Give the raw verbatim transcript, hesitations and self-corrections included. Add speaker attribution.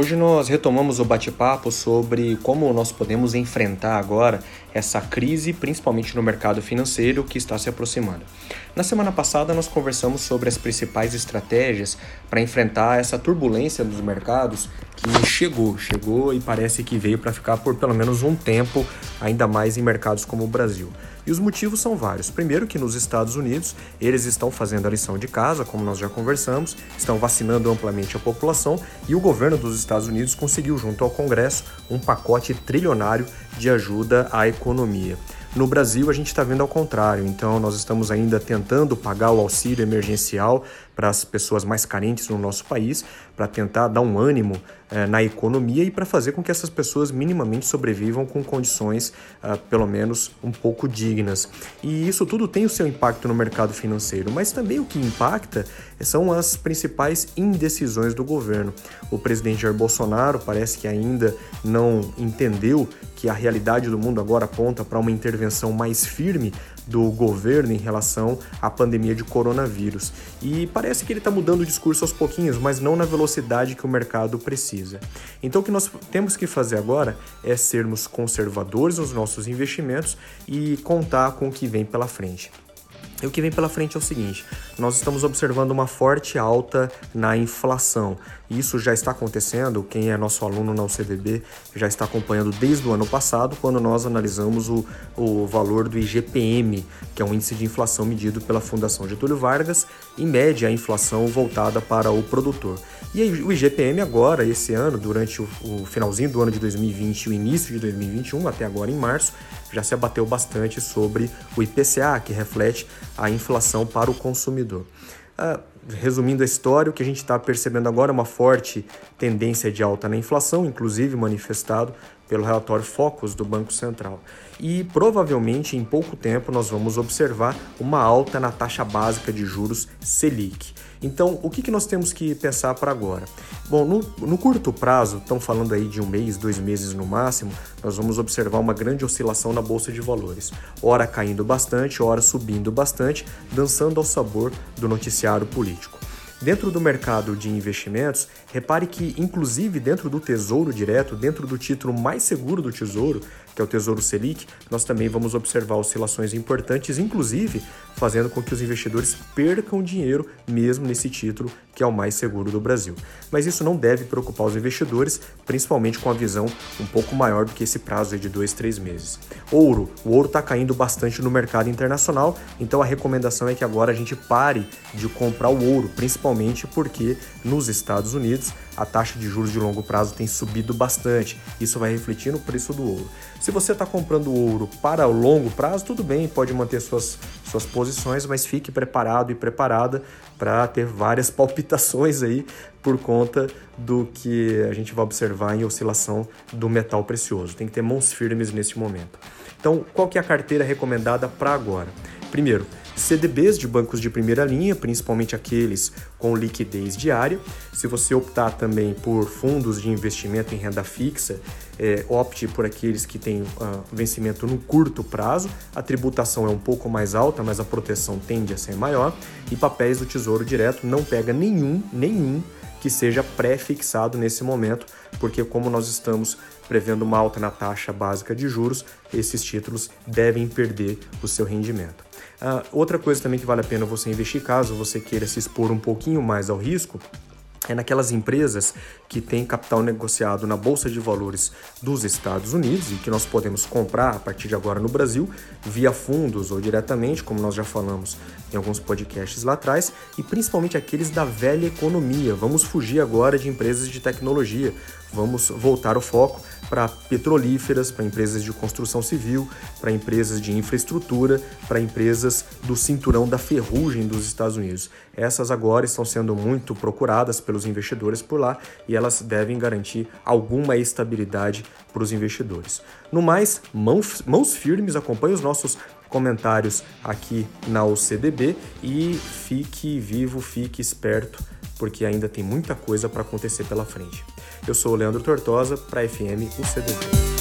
Speaker 1: Hoje nós retomamos o bate-papo sobre como nós podemos enfrentar agora essa crise, principalmente no mercado financeiro que está se aproximando. Na semana passada nós conversamos sobre as principais estratégias para enfrentar essa turbulência dos mercados que chegou, chegou e parece que veio para ficar por pelo menos um tempo, ainda mais em mercados como o Brasil. E os motivos são vários. Primeiro que nos Estados Unidos, eles estão fazendo a lição de casa, como nós já conversamos, estão vacinando amplamente a população e o governo dos Estados Unidos conseguiu, junto ao Congresso, um pacote trilionário de ajuda à economia. No Brasil, a gente está vendo ao contrário, então nós estamos ainda tentando pagar o auxílio emergencial para as pessoas mais carentes no nosso país, para tentar dar um ânimo eh, na economia e para fazer com que essas pessoas minimamente sobrevivam com condições, ah, pelo menos, um pouco dignas. E isso tudo tem o seu impacto no mercado financeiro, mas também o que impacta são as principais indecisões do governo. O presidente Jair Bolsonaro parece que ainda não entendeu que a realidade do mundo agora aponta para uma intervenção mais firme do governo em relação à pandemia de coronavírus. E parece que ele está mudando o discurso aos pouquinhos, mas não na velocidade que o mercado precisa. Então o que nós temos que fazer agora é sermos conservadores nos nossos investimentos e contar com o que vem pela frente. E o que vem pela frente é o seguinte, nós estamos observando uma forte alta na inflação. Isso já está acontecendo, quem é nosso aluno na U C D B já está acompanhando desde o ano passado, quando nós analisamos o, o valor do I G P M, que é um índice de inflação medido pela Fundação Getúlio Vargas, em média a inflação voltada para o produtor. E aí, o I G P M agora, esse ano, durante o, o finalzinho do ano de dois mil e vinte e o início de dois mil e vinte e um, até agora em março, já se abateu bastante sobre o I P C A, que reflete a inflação para o consumidor. Ah, resumindo a história, o que a gente está percebendo agora é uma forte tendência de alta na inflação, inclusive manifestado pelo relatório Focus do Banco Central. E provavelmente em pouco tempo nós vamos observar uma alta na taxa básica de juros Selic. Então, o que, que nós temos que pensar para agora? Bom, no, no curto prazo, estão falando aí de um mês, dois meses no máximo, nós vamos observar uma grande oscilação na Bolsa de Valores. Ora caindo bastante, ora subindo bastante, dançando ao sabor do noticiário político. Dentro do mercado de investimentos, repare que, inclusive dentro do Tesouro Direto, dentro do título mais seguro do Tesouro, que é o Tesouro Selic, nós também vamos observar oscilações importantes, inclusive fazendo com que os investidores percam dinheiro mesmo nesse título, que é o mais seguro do Brasil. Mas isso não deve preocupar os investidores, principalmente com a visão um pouco maior do que esse prazo de dois, três meses. Ouro. O ouro está caindo bastante no mercado internacional, então a recomendação é que agora a gente pare de comprar o ouro, principalmente porque nos Estados Unidos a taxa de juros de longo prazo tem subido bastante. Isso vai refletir no preço do ouro. Se você está comprando ouro para o longo prazo, tudo bem, pode manter suas, suas posições, mas fique preparado e preparada para ter várias palpitações aí por conta do que a gente vai observar em oscilação do metal precioso. Tem que ter mãos firmes neste momento. Então, qual que é a carteira recomendada para agora? Primeiro, C D Bs de bancos de primeira linha, principalmente aqueles com liquidez diária. Se você optar também por fundos de investimento em renda fixa, é, opte por aqueles que têm uh, vencimento no curto prazo. A tributação é um pouco mais alta, mas a proteção tende a ser maior. E papéis do Tesouro Direto, não pega nenhum, nenhum que seja pré-fixado nesse momento, porque como nós estamos prevendo uma alta na taxa básica de juros, esses títulos devem perder o seu rendimento. Uh, outra coisa também que vale a pena você investir, caso você queira se expor um pouquinho mais ao risco, é naquelas empresas que têm capital negociado na Bolsa de Valores dos Estados Unidos e que nós podemos comprar a partir de agora no Brasil via fundos ou diretamente, como nós já falamos em alguns podcasts lá atrás, e principalmente aqueles da velha economia. Vamos fugir agora de empresas de tecnologia, vamos voltar o foco para petrolíferas, para empresas de construção civil, para empresas de infraestrutura, para empresas do cinturão da ferrugem dos Estados Unidos. Essas agora estão sendo muito procuradas pelos investidores por lá e elas devem garantir alguma estabilidade para os investidores. No mais, mãos, mãos firmes, acompanhe os nossos comentários aqui na U C D B e fique vivo, fique esperto, porque ainda tem muita coisa para acontecer pela frente. Eu sou o Leandro Tortosa para a F M U C D B.